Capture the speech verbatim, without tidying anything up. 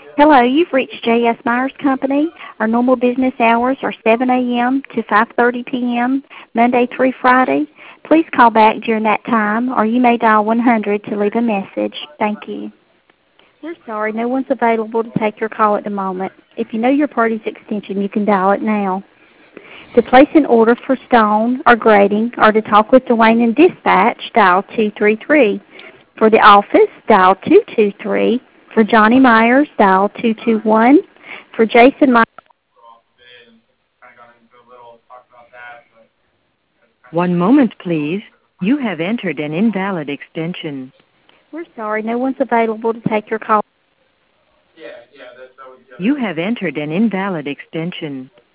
Hello, you've reached J S. Myers Company. Our normal business hours are seven a m to five thirty p m Monday through Friday. Please call back during that time, or you may dial one hundred to leave a message. Thank you. We're sorry, no one's available to take your call at the moment. If you know your party's extension, you can dial it now. To place an order for stone or grading, or to talk with Dwayne in dispatch, dial two three three. For the office, dial two two three. For Johnny Myers, dial two two one. For Jason Myers, One moment, please. You have entered an invalid extension. we're sorry, no one's available to take your call. You have entered an invalid extension.